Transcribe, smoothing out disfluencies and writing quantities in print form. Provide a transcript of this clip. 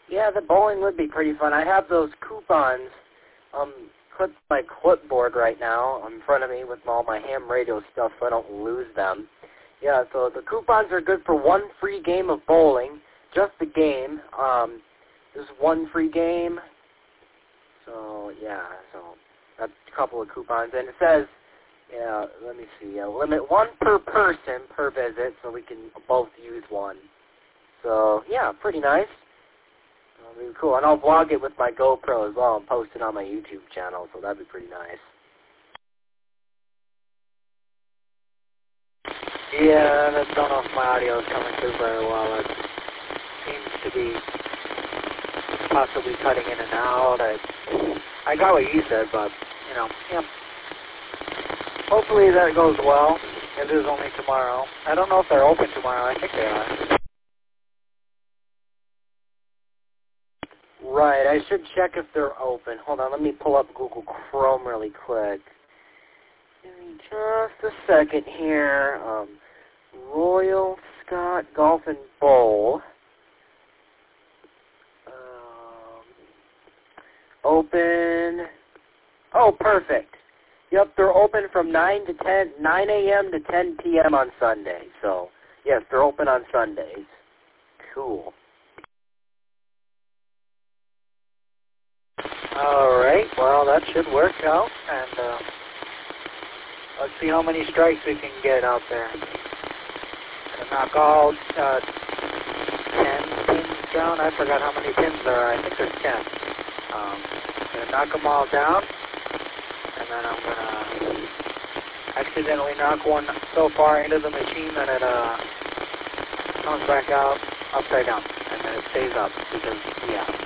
Yeah, the bowling would be pretty fun. I have those coupons clipped to my clipboard right now in front of me with all my ham radio stuff so I don't lose them. Yeah, so the coupons are good for one free game of bowling, just the game. There's one free game. So, yeah, so that's a couple of coupons. And it says, yeah, let me see, limit one per person per visit so we can both use one. So, yeah, pretty nice. That'll be cool. And I'll vlog it with my GoPro as well and post it on my YouTube channel, so that'd be pretty nice. Yeah, I don't know if my audio is coming through very well. It seems to be possibly cutting in and out. I got what you said, but, you know, yeah. Hopefully that goes well. It is only tomorrow. I don't know if they're open tomorrow. I think they are. Right, I should check if they're open. Hold on, let me pull up Google Chrome really quick. Give me just a second here. Royal Scott Golf and Bowl. Open. Oh, perfect. Yep, they're open from 9 a.m. to 10 p.m. on Sunday. So, yes, they're open on Sundays. Cool. All right, well, that should work out. And let's see how many strikes we can get out there. Gonna knock all 10 pins down. I forgot how many pins there are. I think there's 10. Gonna knock them all down. And then I'm going to accidentally knock one so far into the machine that it comes back out upside down. And then it stays up because, yeah.